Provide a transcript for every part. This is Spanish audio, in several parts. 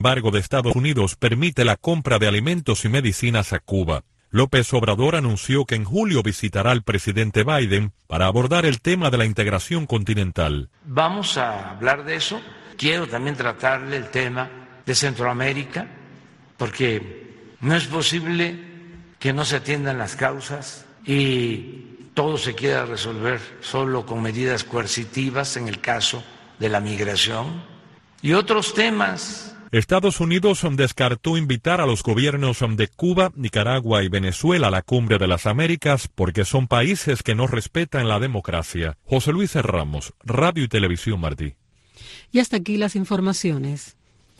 embargo de Estados Unidos permite la compra de alimentos y medicinas a Cuba. López Obrador anunció que en julio visitará al presidente Biden para abordar el tema de la integración continental. Vamos a hablar de eso. Quiero también tratarle el tema de Centroamérica, porque no es posible que no se atiendan las causas y todo se quiera resolver solo con medidas coercitivas en el caso de la migración y otros temas. Estados Unidos descartó invitar a los gobiernos de Cuba, Nicaragua y Venezuela a la Cumbre de las Américas porque son países que no respetan la democracia. José Luis Ramos, Radio y Televisión Martí. Y hasta aquí las informaciones.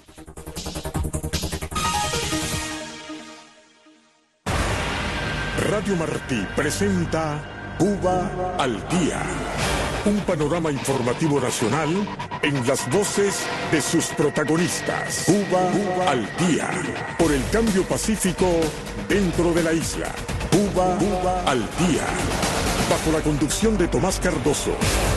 Radio Martí presenta Cuba al Día. Un panorama informativo nacional en las voces de sus protagonistas. Cuba al Día. Por el cambio pacífico dentro de la isla. Cuba al Día. Bajo la conducción de Tomás Cardoso.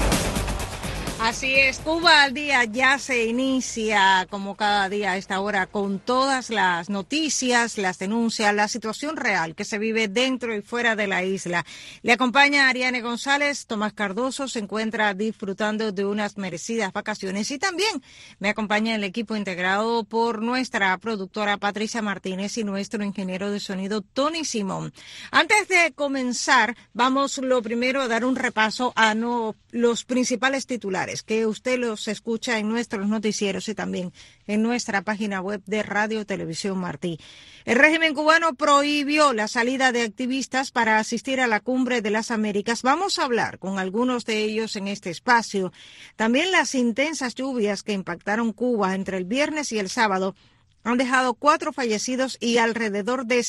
Así es, Cuba al Día ya se inicia como cada día a esta hora con todas las noticias, las denuncias, la situación real que se vive dentro y fuera de la isla. Le acompaña Ariane González, Tomás Cardoso se encuentra disfrutando de unas merecidas vacaciones y también me acompaña el equipo integrado por nuestra productora Patricia Martínez y nuestro ingeniero de sonido Tony Simón. Antes de comenzar, vamos lo primero a dar un repaso a los principales titulares que usted los escucha en nuestros noticieros y también en nuestra página web de Radio Televisión Martí. El régimen cubano prohibió la salida de activistas para asistir a la Cumbre de las Américas. Vamos a hablar con algunos de ellos en este espacio. También las intensas lluvias que impactaron Cuba entre el viernes y el sábado han dejado 4 fallecidos y alrededor de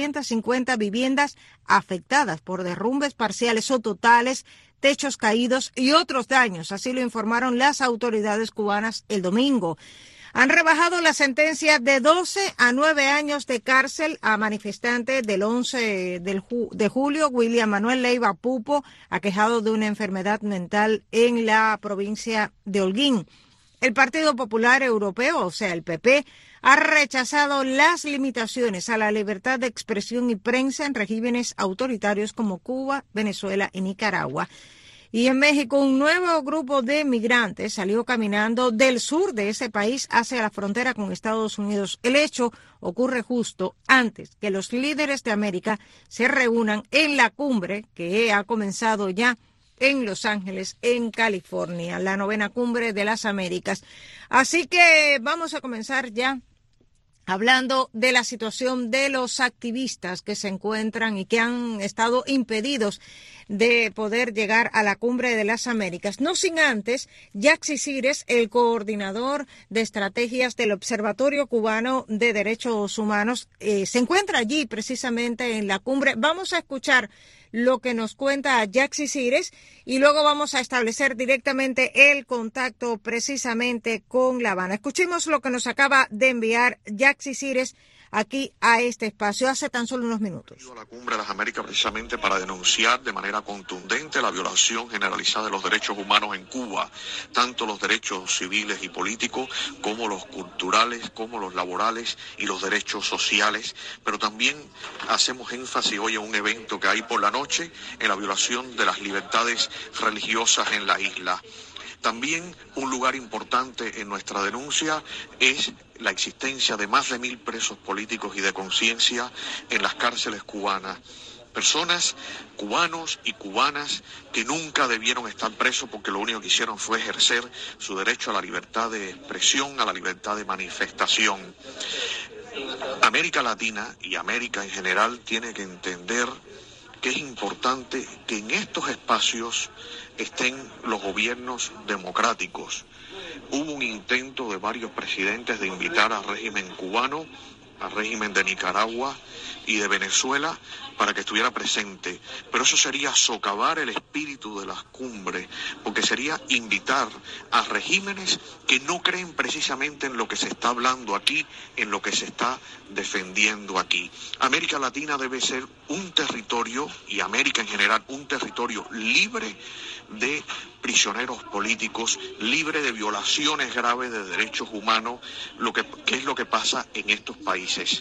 750 viviendas afectadas por derrumbes parciales o totales, techos caídos y otros daños, así lo informaron las autoridades cubanas el domingo. Han rebajado la sentencia de 12 a 9 años de cárcel a manifestante del 11 de julio, William Manuel Leiva Pupo, aquejado de una enfermedad mental en la provincia de Holguín. El Partido Popular Europeo, o sea, el PP, ha rechazado las limitaciones a la libertad de expresión y prensa en regímenes autoritarios como Cuba, Venezuela y Nicaragua. Y en México, un nuevo grupo de migrantes salió caminando del sur de ese país hacia la frontera con Estados Unidos. El hecho ocurre justo antes que los líderes de América se reúnan en la cumbre que ha comenzado ya en Los Ángeles, en California, la 9ª Cumbre de las Américas. Así que vamos a comenzar ya hablando de la situación de los activistas que se encuentran y que han estado impedidos de poder llegar a la Cumbre de las Américas. No sin antes, Yaxi Cires, el coordinador de estrategias del Observatorio Cubano de Derechos Humanos, se encuentra allí precisamente en la cumbre. Vamos a escuchar lo que nos cuenta Yaxi Cires y luego vamos a establecer directamente el contacto precisamente con La Habana. Escuchemos lo que nos acaba de enviar Yaxi Cires aquí a este espacio hace tan solo unos minutos. A la Cumbre de las Américas precisamente para denunciar de manera contundente la violación generalizada de los derechos humanos en Cuba, tanto los derechos civiles y políticos como los culturales, como los laborales y los derechos sociales, pero también hacemos énfasis hoy en un evento que hay por la noche en la violación de las libertades religiosas en la isla. También un lugar importante en nuestra denuncia es la existencia de más de 1.000 presos políticos y de conciencia en las cárceles cubanas. Personas, cubanos y cubanas, que nunca debieron estar presos porque lo único que hicieron fue ejercer su derecho a la libertad de expresión, a la libertad de manifestación. América Latina y América en general tiene que entender que es importante que en estos espacios estén los gobiernos democráticos. Hubo un intento de varios presidentes de invitar al régimen cubano al régimen de Nicaragua y de Venezuela para que estuviera presente, pero eso sería socavar el espíritu de las cumbres, porque sería invitar a regímenes que no creen precisamente en lo que se está hablando aquí, en lo que se está defendiendo aquí. América Latina debe ser un territorio, y América en general, un territorio libre de prisioneros políticos, libre de violaciones graves de derechos humanos, que es lo que pasa en estos países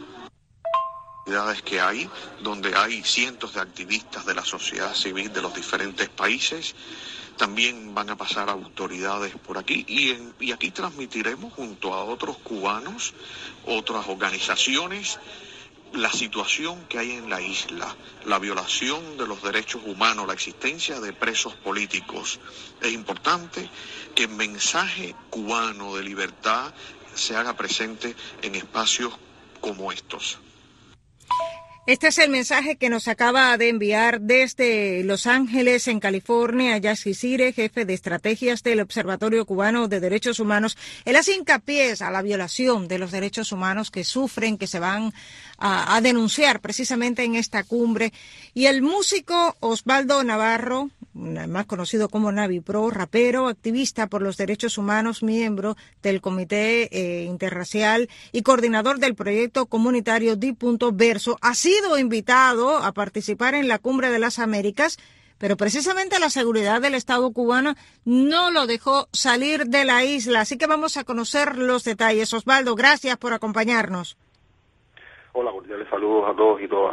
que hay, donde hay cientos de activistas de la sociedad civil de los diferentes países. También van a pasar autoridades por aquí y aquí transmitiremos junto a otros cubanos, otras organizaciones, la situación que hay en la isla, la violación de los derechos humanos, la existencia de presos políticos. Es importante que el mensaje cubano de libertad se haga presente en espacios como estos. Este es el mensaje que nos acaba de enviar desde Los Ángeles, en California, Yaxi Cire, jefe de estrategias del Observatorio Cubano de Derechos Humanos. Él hace hincapié a la violación de los derechos humanos que sufren, que se van a denunciar precisamente en esta cumbre. Y el músico Osvaldo Navarro, más conocido como Navi Pro, rapero, activista por los derechos humanos, miembro del Comité Interracial y coordinador del proyecto comunitario Di.Verso, ha sido invitado a participar en la Cumbre de las Américas, pero precisamente la seguridad del Estado cubano no lo dejó salir de la isla. Así que vamos a conocer los detalles. Osvaldo, gracias por acompañarnos. Hola, cordiales saludos a todos y todas.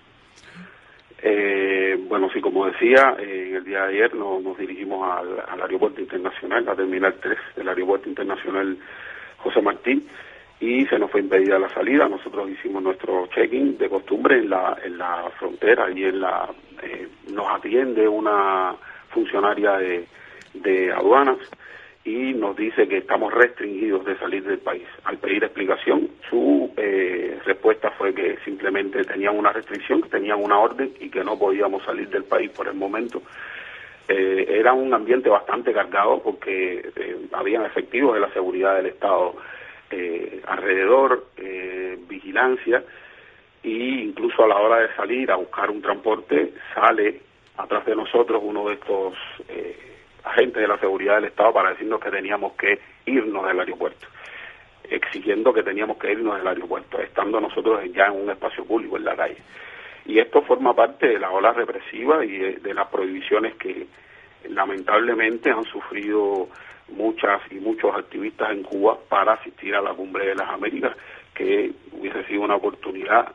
Bueno, sí, como decía, el día de ayer nos dirigimos al aeropuerto internacional, la terminal 3 del aeropuerto internacional José Martí, y se nos fue impedida la salida. Nosotros hicimos nuestro check-in de costumbre en la frontera, y nos atiende una funcionaria de aduanas y nos dice que estamos restringidos de salir del país. Al pedir explicación, su respuesta fue que simplemente tenían una restricción, que tenían una orden y que no podíamos salir del país por el momento. Era un ambiente bastante cargado porque habían efectivos de la seguridad del Estado alrededor, vigilancia, e incluso a la hora de salir a buscar un transporte, sale atrás de nosotros uno de estos agentes de la seguridad del Estado para decirnos que teníamos que irnos del aeropuerto, exigiendo que teníamos que irnos del aeropuerto, estando nosotros ya en un espacio público, en la calle. Y esto forma parte de la ola represiva y de las prohibiciones que lamentablemente han sufrido muchas y muchos activistas en Cuba para asistir a la Cumbre de las Américas, que hubiese sido una oportunidad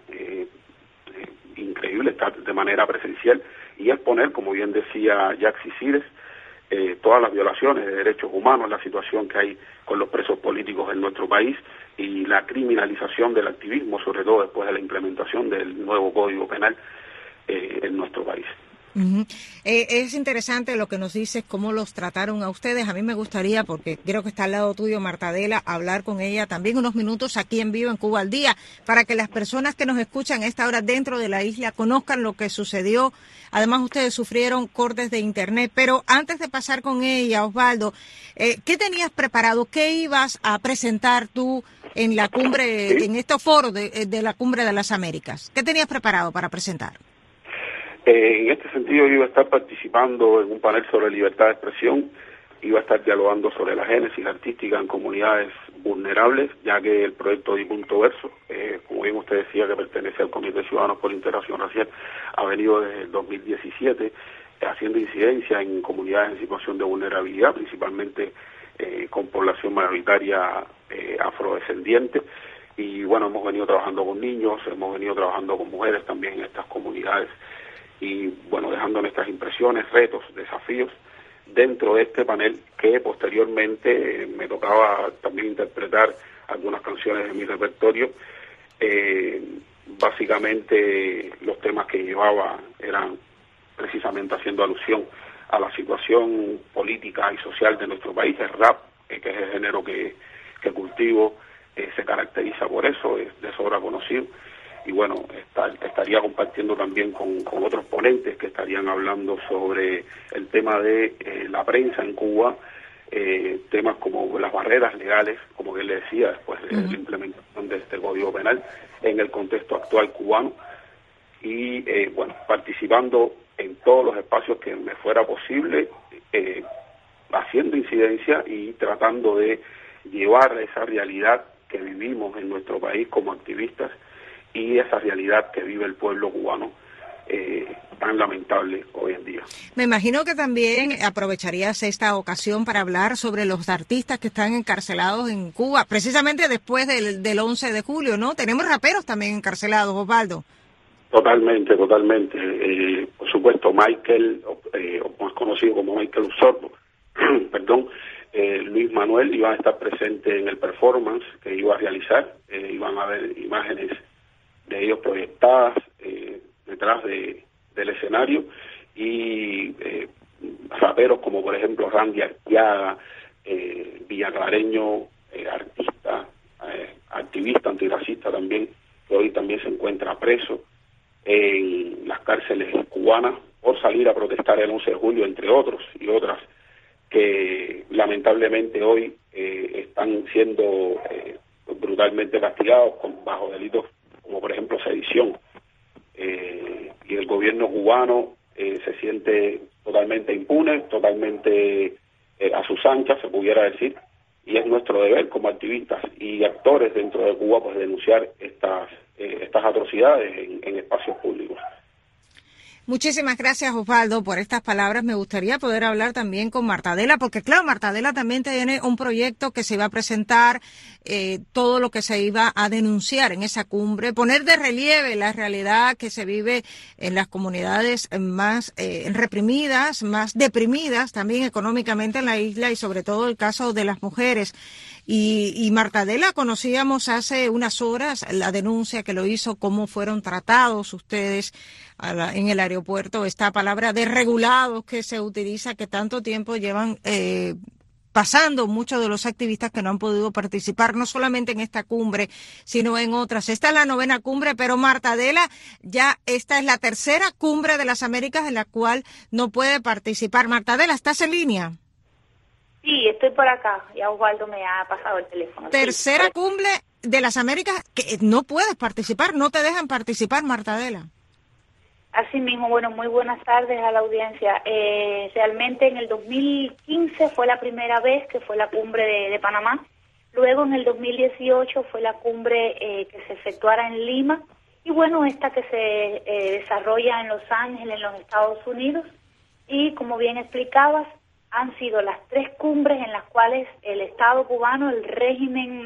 increíble estar de manera presencial y exponer, como bien decía Yaxi Cires, todas las violaciones de derechos humanos, la situación que hay con los presos políticos en nuestro país y la criminalización del activismo, sobre todo después de la implementación del nuevo Código Penal en nuestro país. Uh-huh. Es interesante lo que nos dices, cómo los trataron a ustedes. A mí me gustaría, porque creo que está al lado tuyo Marta Adela, hablar con ella también unos minutos aquí en vivo en Cuba al Día, para que las personas que nos escuchan a esta hora dentro de la isla conozcan lo que sucedió. Además, ustedes sufrieron cortes de internet, pero antes de pasar con ella, Osvaldo, ¿qué tenías preparado? ¿Qué ibas a presentar tú en la cumbre, en estos foros de la Cumbre de las Américas? ¿Qué tenías preparado para presentar? En este sentido, yo iba a estar participando en un panel sobre libertad de expresión, iba a estar dialogando sobre la génesis artística en comunidades vulnerables, ya que el proyecto Di.Verso, como bien usted decía, que pertenece al Comité Ciudadanos por la Integración Racial, ha venido desde el 2017 haciendo incidencia en comunidades en situación de vulnerabilidad, principalmente con población mayoritaria afrodescendiente. Y bueno, hemos venido trabajando con niños, hemos venido trabajando con mujeres también en estas comunidades, y bueno, dejando nuestras impresiones, retos, desafíos dentro de este panel, que posteriormente me tocaba también interpretar algunas canciones de mi repertorio. Básicamente los temas que llevaba eran precisamente haciendo alusión a la situación política y social de nuestro país. El rap, que es el género que cultivo, se caracteriza por eso, es de sobra conocido. Y bueno, estaría compartiendo también con otros ponentes que estarían hablando sobre el tema de la prensa en Cuba, temas como las barreras legales, como que le decía, después de la implementación de este Código Penal en el contexto actual cubano, y participando en todos los espacios que me fuera posible, haciendo incidencia y tratando de llevar esa realidad que vivimos en nuestro país como activistas y esa realidad que vive el pueblo cubano, tan lamentable hoy en día. Me imagino que también aprovecharías esta ocasión para hablar sobre los artistas que están encarcelados en Cuba, precisamente después del 11 de julio, ¿no? Tenemos raperos también encarcelados, Osvaldo. Totalmente. Por supuesto, Michael, o más conocido como Michael Osorbo, perdón, Luis Manuel iban a estar presentes en el performance que iba a realizar, iban a haber imágenes de ellos proyectadas detrás del escenario, y raperos como por ejemplo Randy Arteaga, villaclareño, artista, activista antirracista también, que hoy también se encuentra preso en las cárceles cubanas por salir a protestar el 11 de julio, entre otros y otras, que lamentablemente hoy están siendo brutalmente castigados bajo delitos como por ejemplo sedición, y el gobierno cubano se siente totalmente impune, totalmente a sus anchas, se pudiera decir, y es nuestro deber como activistas y actores dentro de Cuba pues denunciar estas atrocidades en espacios públicos. Muchísimas gracias, Osvaldo, por estas palabras. Me gustaría poder hablar también con Martadela, porque claro, Martadela también tiene un proyecto que se iba a presentar, todo lo que se iba a denunciar en esa cumbre, poner de relieve la realidad que se vive en las comunidades más reprimidas, más deprimidas también económicamente en la isla, y sobre todo el caso de las mujeres. Y Martadela, conocíamos hace unas horas la denuncia que lo hizo, cómo fueron tratados ustedes en el aeropuerto, esta palabra de regulados que se utiliza, que tanto tiempo llevan pasando muchos de los activistas que no han podido participar, no solamente en esta cumbre, sino en otras. Esta es la 9ª cumbre, pero Martadela, ya esta es la 3ª cumbre de las Américas en la cual no puede participar. Martadela, ¿estás en línea? Sí, estoy por acá. Ya Osvaldo me ha pasado el teléfono. Tercera Sí. cumbre de las Américas que no puedes participar, no te dejan participar, Martadela. Así mismo, bueno, muy buenas tardes a la audiencia. Realmente en el 2015 fue la primera vez que fue la cumbre de Panamá. Luego en el 2018 fue la cumbre que se efectuara en Lima. Y bueno, esta que se desarrolla en Los Ángeles, en los Estados Unidos. Y como bien explicabas, han sido las 3 cumbres en las cuales el Estado cubano, el régimen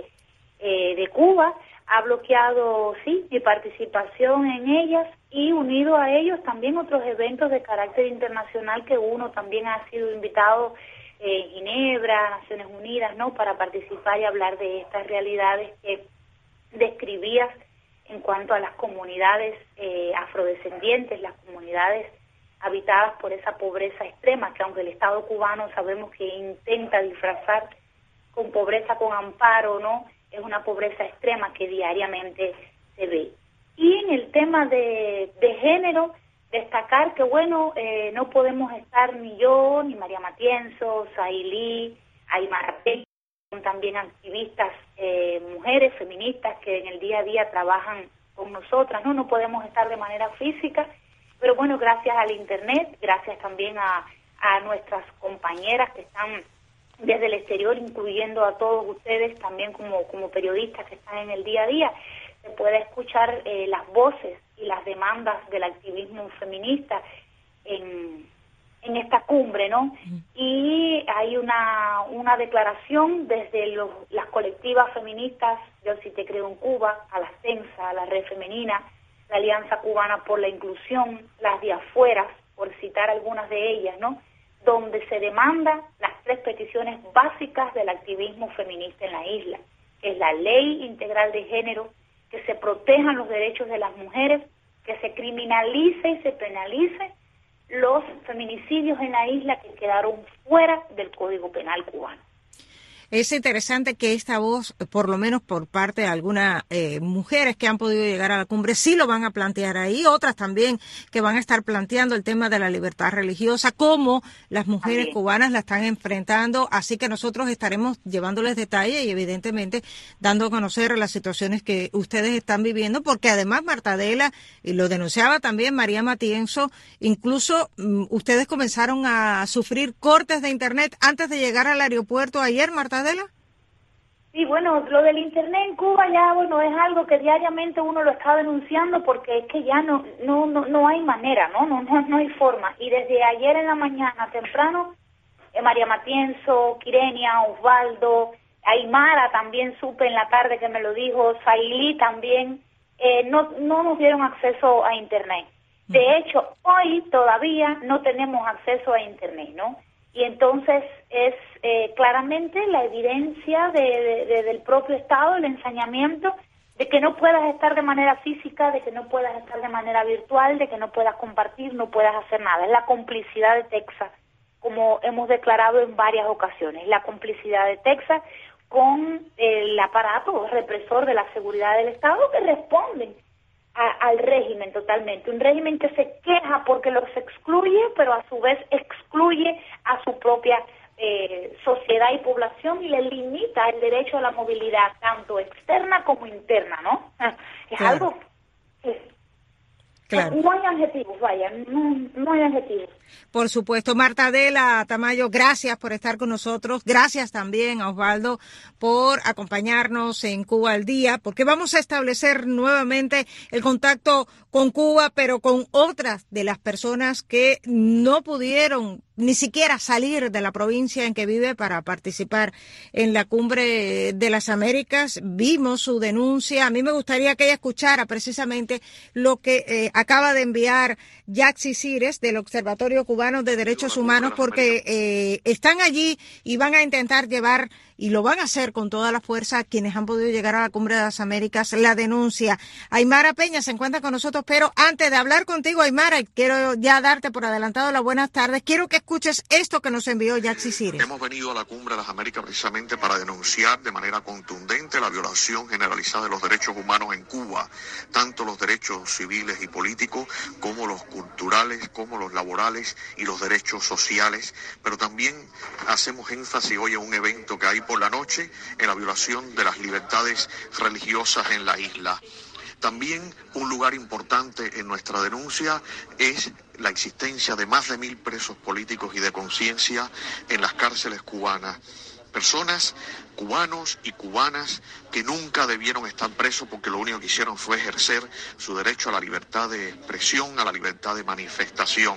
de Cuba, ha bloqueado, sí, mi participación en ellas, y unido a ellos también otros eventos de carácter internacional que uno también ha sido invitado en Ginebra, Naciones Unidas, ¿no?, para participar y hablar de estas realidades que describías en cuanto a las comunidades afrodescendientes, las comunidades habitadas por esa pobreza extrema, que aunque el Estado cubano sabemos que intenta disfrazar con pobreza con amparo, ¿no?, es una pobreza extrema que diariamente se ve. Y en el tema de género, destacar que, bueno, no podemos estar ni yo, ni María Matienzo, Sailí, Aymar, son también activistas, mujeres feministas que en el día a día trabajan con nosotras, ¿no? No podemos estar de manera física, pero bueno, gracias al Internet, gracias también a nuestras compañeras que están desde el exterior, incluyendo a todos ustedes también como periodistas que están en el día a día, se puede escuchar las voces y las demandas del activismo feminista en esta cumbre, ¿no? Y hay una declaración desde las colectivas feministas, Yo Sí Te Creo en Cuba, a la CENSA, a la Red Femenina, la Alianza Cubana por la Inclusión, las de afueras, por citar algunas de ellas, ¿no?, donde se demanda las 3 peticiones básicas del activismo feminista en la isla, que es la ley integral de género, que se protejan los derechos de las mujeres, que se criminalice y se penalice los feminicidios en la isla que quedaron fuera del Código Penal cubano. Es interesante que esta voz, por lo menos por parte de algunas mujeres que han podido llegar a la cumbre, sí lo van a plantear ahí, otras también que van a estar planteando el tema de la libertad religiosa, cómo las mujeres cubanas la están enfrentando, así que nosotros estaremos llevándoles detalle y evidentemente dando a conocer las situaciones que ustedes están viviendo, porque además Marta Adela, y lo denunciaba también María Matienzo, incluso ustedes comenzaron a sufrir cortes de internet antes de llegar al aeropuerto ayer, Marta Adela. Sí, bueno, lo del internet en Cuba ya, bueno, es algo que diariamente uno lo está denunciando porque es que ya no hay manera, no hay forma. Y desde ayer en la mañana temprano, María Matienzo, Quirenia, Osvaldo, Aymara también supe en la tarde que me lo dijo, Sailí también, no nos dieron acceso a internet. De hecho, hoy todavía no tenemos acceso a internet, ¿no? Y entonces es claramente la evidencia del propio Estado, el ensañamiento de que no puedas estar de manera física, de que no puedas estar de manera virtual, de que no puedas compartir, no puedas hacer nada. Es la complicidad de Texas, como hemos declarado en varias ocasiones, la complicidad de Texas con el aparato represor de la seguridad del Estado que responden al régimen totalmente, un régimen que se queja porque los excluye, pero a su vez excluye a su propia sociedad y población y le limita el derecho a la movilidad, tanto externa como interna, ¿no? Es algo que no hay adjetivos, vaya, no hay adjetivos. Por supuesto. Marta Adela Tamayo, gracias por estar con nosotros. Gracias también a Osvaldo por acompañarnos en Cuba al Día, porque vamos a establecer nuevamente el contacto con Cuba, pero con otras de las personas que no pudieron ni siquiera salir de la provincia en que vive para participar en la Cumbre de las Américas. Vimos su denuncia. A mí me gustaría que ella escuchara precisamente lo que acaba de enviar Yaxi Cires del Observatorio Cubano de Derechos Humanos, porque están allí y van a intentar llevar, y lo van a hacer con toda la fuerza, quienes han podido llegar a la Cumbre de las Américas, la denuncia. Aymara Peña se encuentra con nosotros, pero antes de hablar contigo, Aymara, quiero ya darte por adelantado las buenas tardes. Quiero que escuches esto que nos envió Yaxi Cires. Hemos venido a la Cumbre de las Américas precisamente para denunciar de manera contundente la violación generalizada de los derechos humanos en Cuba, tanto los derechos civiles y políticos como los culturales, como los laborales y los derechos sociales, pero también hacemos énfasis hoy en un evento que hay por la noche en la violación de las libertades religiosas en la isla. También un lugar importante en nuestra denuncia es la existencia de más de 1.000 presos políticos y de conciencia en las cárceles cubanas. Personas, cubanos y cubanas, que nunca debieron estar presos porque lo único que hicieron fue ejercer su derecho a la libertad de expresión, a la libertad de manifestación.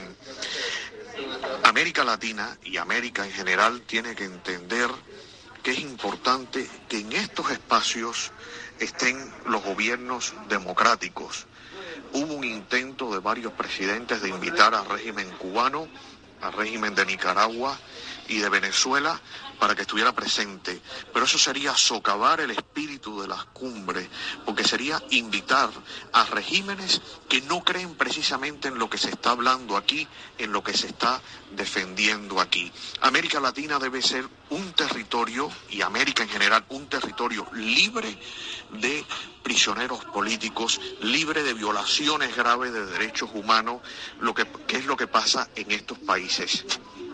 América Latina y América en general tiene que entender que es importante que en estos espacios estén los gobiernos democráticos. Hubo un intento de varios presidentes de invitar al régimen cubano, al régimen de Nicaragua y de Venezuela para que estuviera presente, pero eso sería socavar el espíritu de las cumbres, porque sería invitar a regímenes que no creen precisamente en lo que se está hablando aquí, en lo que se está defendiendo aquí. América Latina debe ser un territorio, y América en general, un territorio libre de prisioneros políticos, libre de violaciones graves de derechos humanos, que es lo que pasa en estos países.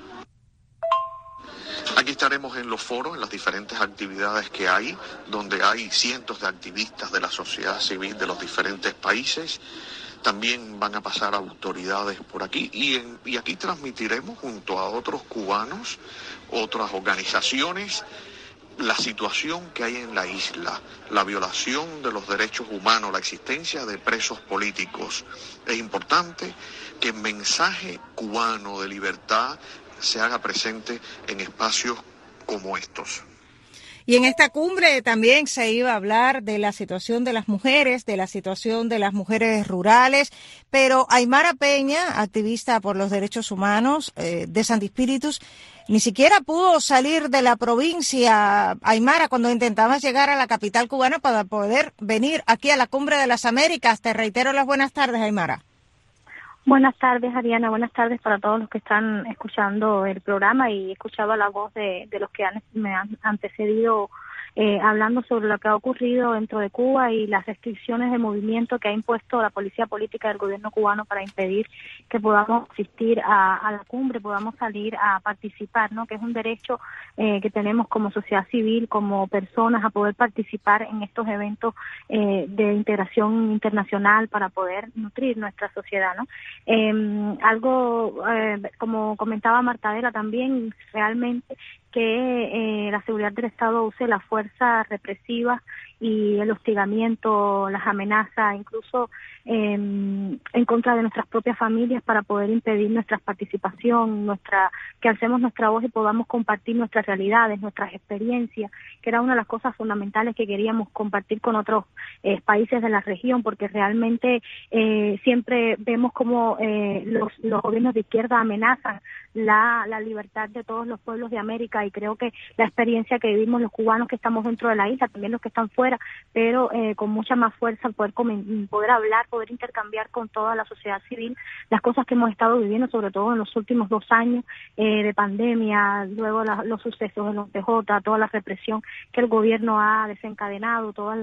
Aquí estaremos en los foros, en las diferentes actividades que hay, donde hay cientos de activistas de la sociedad civil de los diferentes países. También van a pasar autoridades por aquí y aquí transmitiremos junto a otros cubanos, otras organizaciones, la situación que hay en la isla, la violación de los derechos humanos, la existencia de presos políticos. Es importante que el mensaje cubano de libertad se haga presente en espacios como estos. Y en esta cumbre también se iba a hablar de la situación de las mujeres, de la situación de las mujeres rurales, pero Aymara Peña, activista por los derechos humanos de Santi Spíritus, ni siquiera pudo salir de la provincia, Aymara, cuando intentabas llegar a la capital cubana para poder venir aquí a la Cumbre de las Américas. Te reitero las buenas tardes, Aymara. Buenas tardes, Ariana. Buenas tardes para todos los que están escuchando el programa y escuchaba la voz de los que me han antecedido hablando sobre lo que ha ocurrido dentro de Cuba y las restricciones de movimiento que ha impuesto la policía política del gobierno cubano para impedir que podamos asistir a la cumbre, podamos salir a participar, ¿no? Que es un derecho que tenemos como sociedad civil, como personas, a poder participar en estos eventos de integración internacional para poder nutrir nuestra sociedad, ¿no? Como comentaba Martadela también, realmente que la seguridad del Estado use la fuerza represiva y el hostigamiento, las amenazas, incluso en contra de nuestras propias familias para poder impedir nuestra participación, que alcemos nuestra voz y podamos compartir nuestras realidades, nuestras experiencias, que era una de las cosas fundamentales que queríamos compartir con otros países de la región, porque realmente siempre vemos como los gobiernos de izquierda amenazan la libertad de todos los pueblos de América, y creo que la experiencia que vivimos los cubanos que estamos dentro de la isla, también los que están fuera, pero con mucha más fuerza poder hablar, poder intercambiar con toda la sociedad civil las cosas que hemos estado viviendo, sobre todo en los últimos 2 años de pandemia, luego los sucesos en los PJ, toda la represión que el gobierno ha desencadenado, toda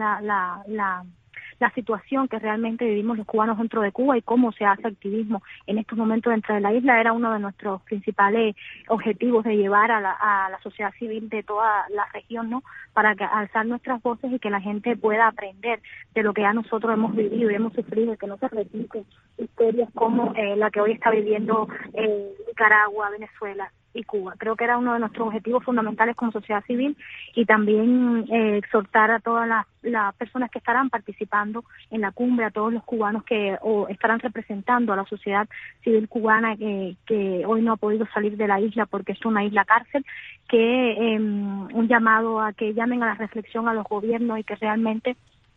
la situación que realmente vivimos los cubanos dentro de Cuba y cómo se hace activismo en estos momentos dentro de la isla. Era uno de nuestros principales objetivos, de llevar a la sociedad civil de toda la región, ¿no? Para alzar nuestras voces y que la gente pueda aprender de lo que ya nosotros hemos vivido y hemos sufrido, y que no se repiten historias como la que hoy está viviendo Nicaragua, Venezuela y Cuba. Creo que era uno de nuestros objetivos fundamentales como sociedad civil, y también exhortar a todas las personas que estarán participando en la cumbre, a todos los cubanos que estarán representando a la sociedad civil cubana que hoy no ha podido salir de la isla porque es una isla cárcel, que un llamado a que llamen a la reflexión a los gobiernos y que realmente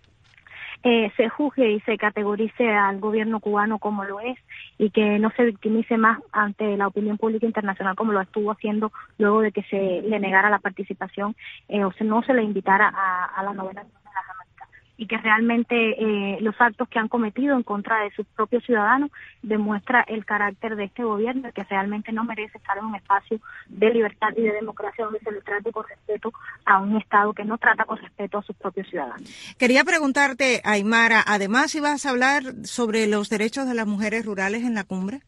se juzgue y se categorice al gobierno cubano como lo es, y que no se victimice más ante la opinión pública internacional como lo estuvo haciendo luego de que se le negara la participación no se le invitara a la novena de las Américas, y que realmente los actos que han cometido en contra de sus propios ciudadanos demuestra el carácter de este gobierno, que realmente no merece estar en un espacio de libertad y de democracia donde se le trate con respeto a un Estado que no trata con respeto a sus propios ciudadanos. Quería preguntarte, Aymara, además, ¿ibas a hablar sobre los derechos de las mujeres rurales en la cumbre?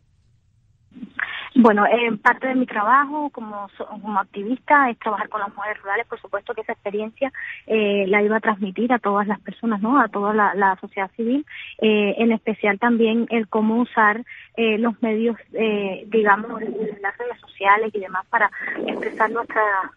Bueno, parte de mi trabajo como activista es trabajar con las mujeres rurales. Por supuesto que esa experiencia la iba a transmitir a todas las personas, ¿no? A toda la sociedad civil, en especial también el cómo usar los medios, digamos, las redes sociales y demás para expresar nuestra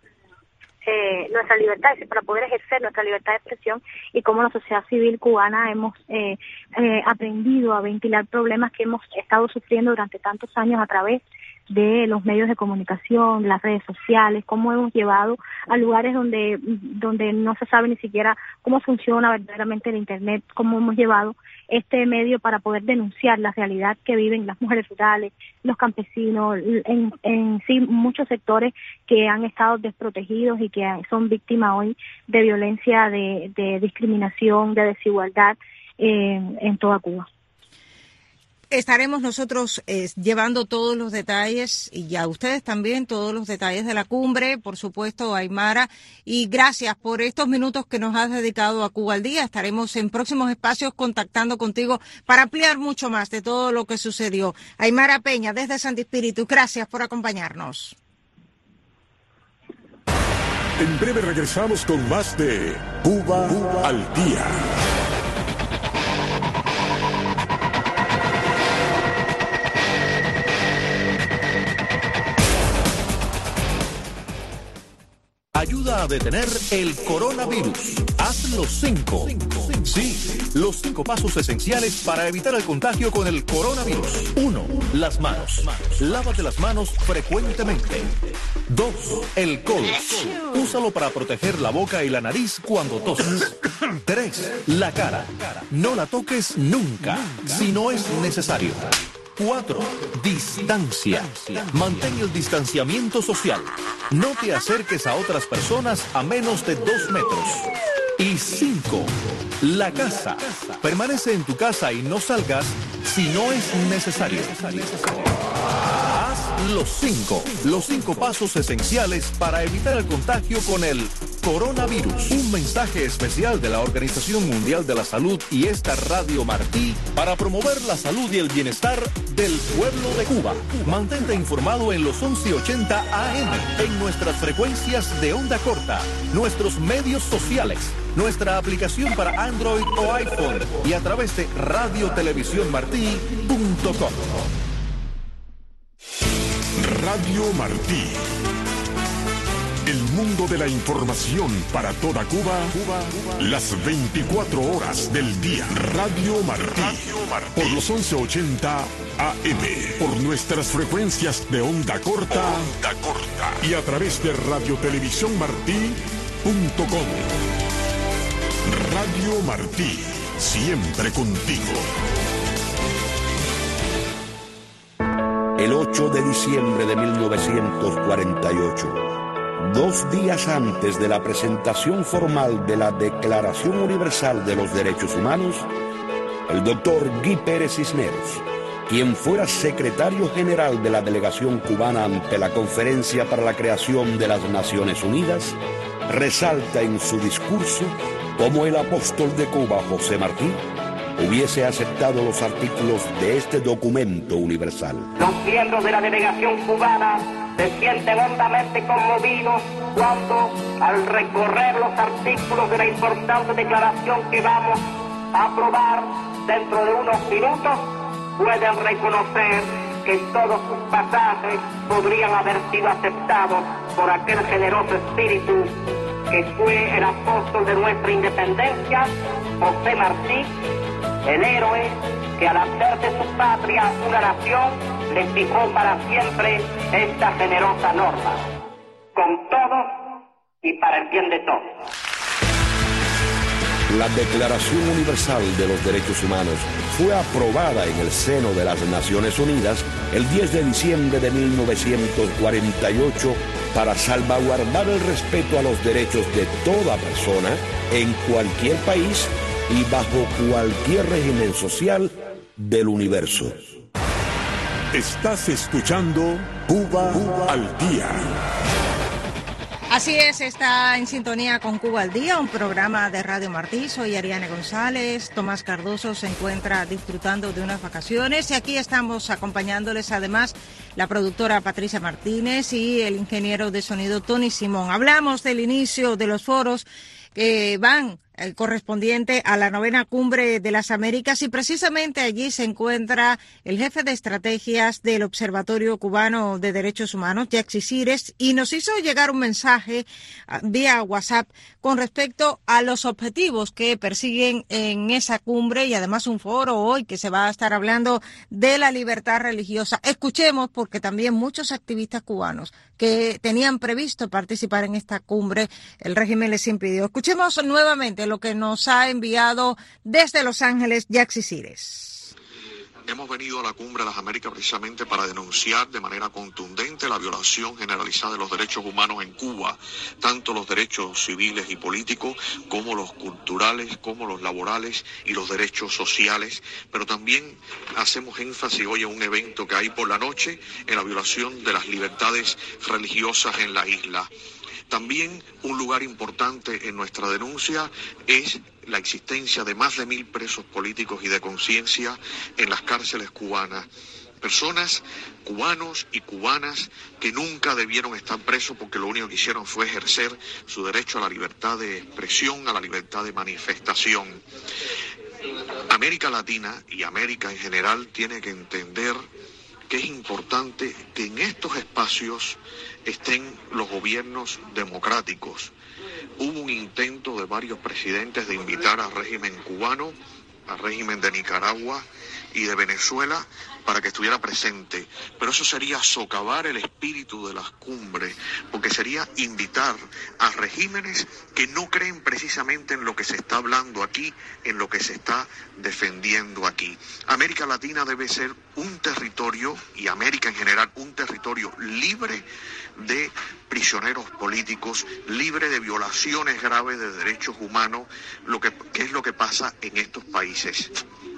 libertad, para poder ejercer nuestra libertad de expresión, y cómo la sociedad civil cubana hemos aprendido a ventilar problemas que hemos estado sufriendo durante tantos años a través de los medios de comunicación, las redes sociales, cómo hemos llevado a lugares donde no se sabe ni siquiera cómo funciona verdaderamente el Internet, cómo hemos llevado este medio para poder denunciar la realidad que viven las mujeres rurales, los campesinos, en sí muchos sectores que han estado desprotegidos y que son víctimas hoy de violencia, de discriminación, de desigualdad en toda Cuba. Estaremos nosotros llevando todos los detalles, y a ustedes también todos los detalles de la cumbre, por supuesto, Aymara, y gracias por estos minutos que nos has dedicado a Cuba al Día. Estaremos en próximos espacios contactando contigo para ampliar mucho más de todo lo que sucedió. Aymara Peña, desde Santi Espíritu, gracias por acompañarnos. En breve regresamos con más de Cuba al Día. Ayuda a detener el coronavirus. Haz los 5. Sí, los 5 pasos esenciales para evitar el contagio con el coronavirus. 1. Las manos. Lávate las manos frecuentemente. 2. El codo. Úsalo para proteger la boca y la nariz cuando tosas. 3. La cara. No la toques nunca, si no es necesario. 4. Distancia. Mantén el distanciamiento social. No te acerques a otras personas a menos de 2 metros. Y 5. La casa. Permanece en tu casa y no salgas si no es necesario. Haz los 5 pasos esenciales para evitar el contagio con el coronavirus. Un mensaje especial de la Organización Mundial de la Salud y esta Radio Martí para promover la salud y el bienestar del pueblo de Cuba. Mantente informado en los 1180 AM, en nuestras frecuencias de onda corta, nuestros medios sociales, nuestra aplicación para Android o iPhone y a través de radiotelevisiónmartí.com. Radio Martí. El mundo de la información para toda Cuba, las 24 horas del día. Radio Martí. Por los 1180 AM. Por nuestras frecuencias de onda corta. Y a través de radiotelevisiónmartí.com. Radio Martí, siempre contigo. El 8 de diciembre de 1948, 2 días antes de la presentación formal de la Declaración Universal de los Derechos Humanos, el doctor Guy Pérez Cisneros, quien fuera secretario general de la delegación cubana ante la Conferencia para la Creación de las Naciones Unidas, resalta en su discurso cómo el apóstol de Cuba, José Martí, hubiese aceptado los artículos de este documento universal. Los miembros de la delegación cubana se sienten hondamente conmovidos cuando, al recorrer los artículos de la importante declaración que vamos a aprobar dentro de unos minutos, pueden reconocer que todos sus pasajes podrían haber sido aceptados por aquel generoso espíritu que fue el apóstol de nuestra independencia, José Martí, el héroe que al hacer de su patria una nación le fijó para siempre esta generosa norma, con todos y para el bien de todos. La Declaración Universal de los Derechos Humanos fue aprobada en el seno de las Naciones Unidas el 10 de diciembre de 1948 para salvaguardar el respeto a los derechos de toda persona en cualquier país y bajo cualquier régimen social del universo. Estás escuchando Cuba al Día. Así es, está en sintonía con Cuba al Día, un programa de Radio Martí. Soy Ariane González. Tomás Cardoso se encuentra disfrutando de unas vacaciones y aquí estamos acompañándoles además la productora Patricia Martínez y el ingeniero de sonido Tony Simón. Hablamos del inicio de los foros que van correspondiente a la 9ª Cumbre de las Américas y precisamente allí se encuentra el jefe de estrategias del Observatorio Cubano de Derechos Humanos, Yaxi Cires, y nos hizo llegar un mensaje vía WhatsApp con respecto a los objetivos que persiguen en esa cumbre y además un foro hoy que se va a estar hablando de la libertad religiosa. Escuchemos porque también muchos activistas cubanos que tenían previsto participar en esta cumbre, el régimen les impidió. Escuchemos nuevamente lo que nos ha enviado desde Los Ángeles Yaxi Cires. Hemos venido a la Cumbre de las Américas precisamente para denunciar de manera contundente la violación generalizada de los derechos humanos en Cuba, tanto los derechos civiles y políticos como los culturales, como los laborales y los derechos sociales, pero también hacemos énfasis hoy en un evento que hay por la noche en la violación de las libertades religiosas en la isla. También un lugar importante en nuestra denuncia es la existencia de más de 1.000 presos políticos y de conciencia en las cárceles cubanas. Personas, cubanos y cubanas, que nunca debieron estar presos porque lo único que hicieron fue ejercer su derecho a la libertad de expresión, a la libertad de manifestación. América Latina y América en general tiene que entender que es importante que en estos espacios estén los gobiernos democráticos. Hubo un intento de varios presidentes de invitar al régimen cubano al régimen de Nicaragua y de Venezuela para que estuviera presente, pero eso sería socavar el espíritu de las cumbres, porque sería invitar a regímenes que no creen precisamente en lo que se está hablando aquí, en lo que se está defendiendo aquí. América Latina debe ser un territorio, y América en general, un territorio libre de prisioneros políticos, libre de violaciones graves de derechos humanos, que es lo que pasa en estos países.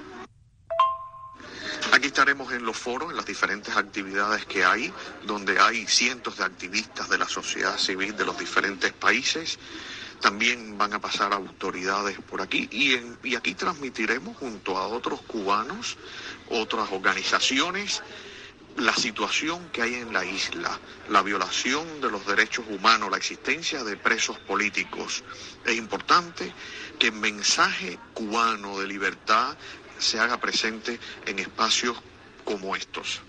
Aquí estaremos en los foros, en las diferentes actividades que hay, donde hay cientos de activistas de la sociedad civil de los diferentes países. También van a pasar autoridades por aquí y aquí transmitiremos junto a otros cubanos, otras organizaciones, la situación que hay en la isla, la violación de los derechos humanos, la existencia de presos políticos. Es importante que el mensaje cubano de libertad se haga presente en espacios como estos.